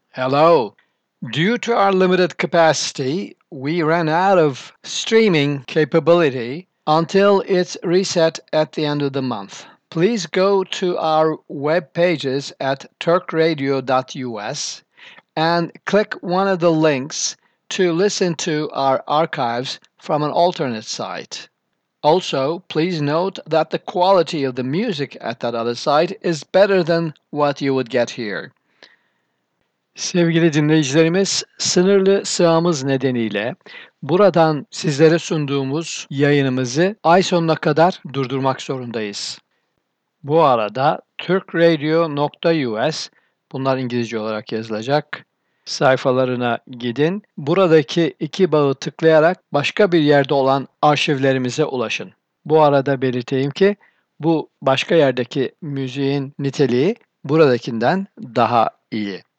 Hello. Due to our limited capacity, we ran out of streaming capability until it's reset at the end of the month. Please go to our web pages at turkradio.us and click one of the links to listen to our archives from an alternate site. Also, please note that the quality of the music at that other site is better than what you would get here. Sevgili dinleyicilerimiz, sınırlı sığamız nedeniyle buradan sizlere sunduğumuz yayınımızı ay sonuna kadar durdurmak zorundayız. Bu arada turkradio.us, bunlar İngilizce olarak yazılacak, sayfalarına gidin. Buradaki iki bağı tıklayarak başka bir yerde olan arşivlerimize ulaşın. Bu arada belirteyim ki bu başka yerdeki müziğin niteliği buradakinden daha iyi.